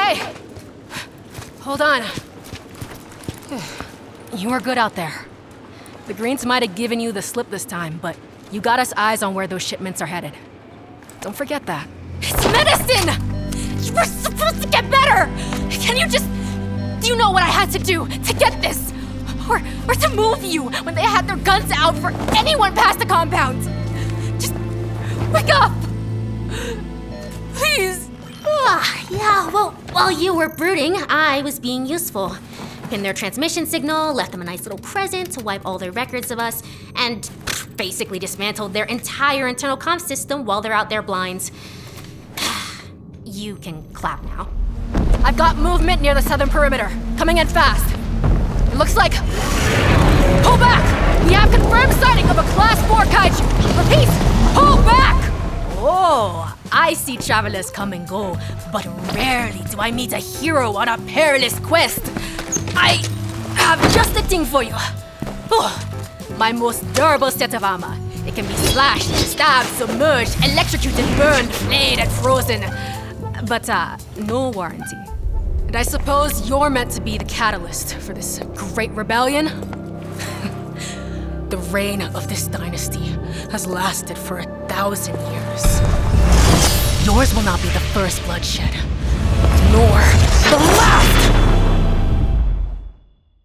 Hey! Hold on. You were good out there. The Greens might have given you the slip this time, but you got us eyes on where those shipments are headed. Don't forget that. It's medicine! You were supposed to get better! Can you just... Do you know what I had to do to get this? Or to move you when they had their guns out for anyone past the compound? Just... wake up! Please! Yeah, well, while you were brooding, I was being useful. Pinned their transmission signal, left them a nice little present to wipe all their records of us, and basically dismantled their entire internal comm system while they're out there blind. You can clap now. I've got movement near the southern perimeter, coming in fast. It looks like... Pull back! We have confirmed sighting of a Class 4 kaiju! Repeat! Pull back! Oh, I see travelers come and go, but rarely do I meet a hero on a perilous quest. I have just the thing for you. Oh, my most durable set of armor. It can be slashed, stabbed, submerged, electrocuted, burned, flayed, and frozen. But, no warranty. And I suppose you're meant to be the catalyst for this great rebellion? The reign of this dynasty has lasted for 1,000 years. Yours will not be the first bloodshed, nor the last!